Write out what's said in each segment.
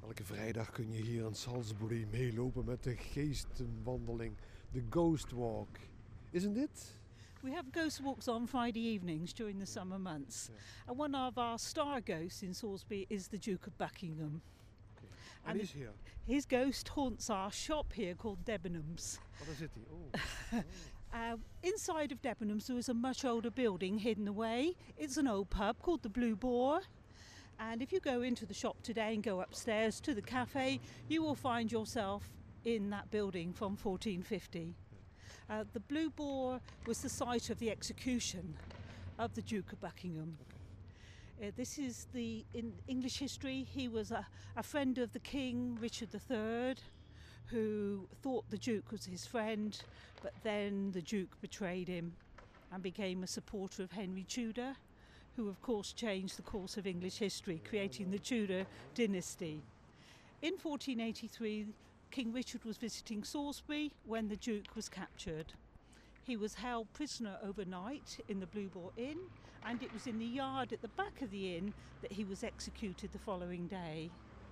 Elke vrijdag kun je hier in Salisbury meelopen met de geestenwandeling, de Ghost Walk. Isn't it? We have ghost walks on Friday evenings during the summer months. And one of our star ghosts in Salisbury is the Duke of Buckingham. Okay. And he's here. His ghost haunts our shop here called Debenhams. Oh, daar zit hij. Oh. Inside of Debenhams there is a much older building hidden away. It's an old pub called the Blue Boar. And if you go into the shop today and go upstairs to the cafe, you will find yourself in that building from 1450. The Blue Boar was the site of the execution of the Duke of Buckingham. This is in English history, he was a friend of the King, Richard III, who thought the Duke was his friend, but then the Duke betrayed him and became a supporter of Henry Tudor, who of course changed the course of English history, creating the Tudor dynasty. In 1483, King Richard was visiting Salisbury when the Duke was captured. He was held prisoner overnight in the Blue Boar Inn, and it was in the yard at the back of the inn that he was executed the following day.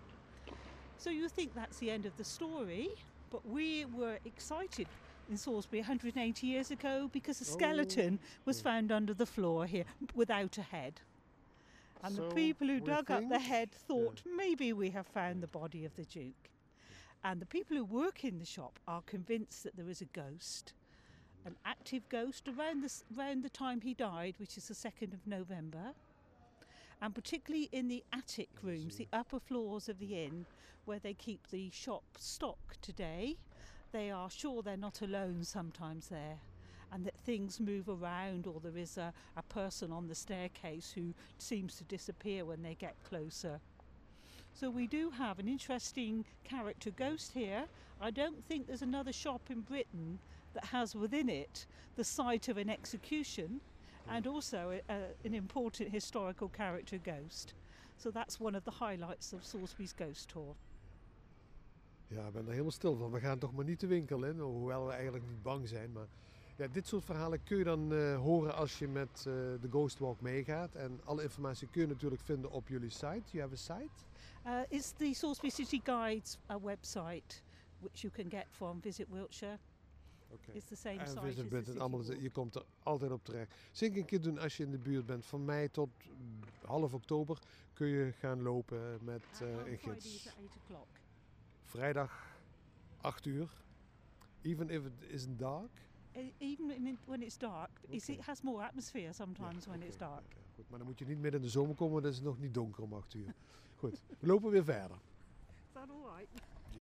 So you think that's the end of the story, but we were excited in Salisbury 180 years ago because a skeleton was found under the floor here without a head. And the people who dug up the head thought maybe we have found the body of the Duke. And the people who work in the shop are convinced that there is a ghost, an active ghost around the time he died, which is the 2nd of November. And particularly in the attic rooms, the upper floors of the inn, where they keep the shop stock today, they are sure they're not alone sometimes there, and that things move around, or there is a person on the staircase who seems to disappear when they get closer. So we do have an interesting character ghost here. I don't think there's another shop in Britain that has within it the site of an execution and also an important historical character ghost. So that's one of the highlights of Salisbury's Ghost Tour. Ja, ik ben er helemaal stil van. We gaan toch maar niet de winkel in, hoewel we eigenlijk niet bang zijn. Maar ja, dit soort verhalen kun je dan horen als je met de Ghost Walk meegaat. En alle informatie kun je natuurlijk vinden op jullie site. You have a site? It's the Salisbury City Guides website, which you can get from Visit Wiltshire. Okay. It's the same en site Visit as Bit, the en City allemaal, Walk. je komt er altijd op terecht. Zeker een keer doen als je in de buurt bent. Van mei tot half oktober kun je gaan lopen met een gids. Fridays at 8 o'clock. Vrijdag 8 uur. Even if it isn't dark. Even when it's dark, it has more atmosphere sometimes when it's dark. Okay, goed, maar dan moet je niet midden in de zomer komen, want het is nog niet donker om 8 uur. Goed, we lopen weer verder. Is that all right?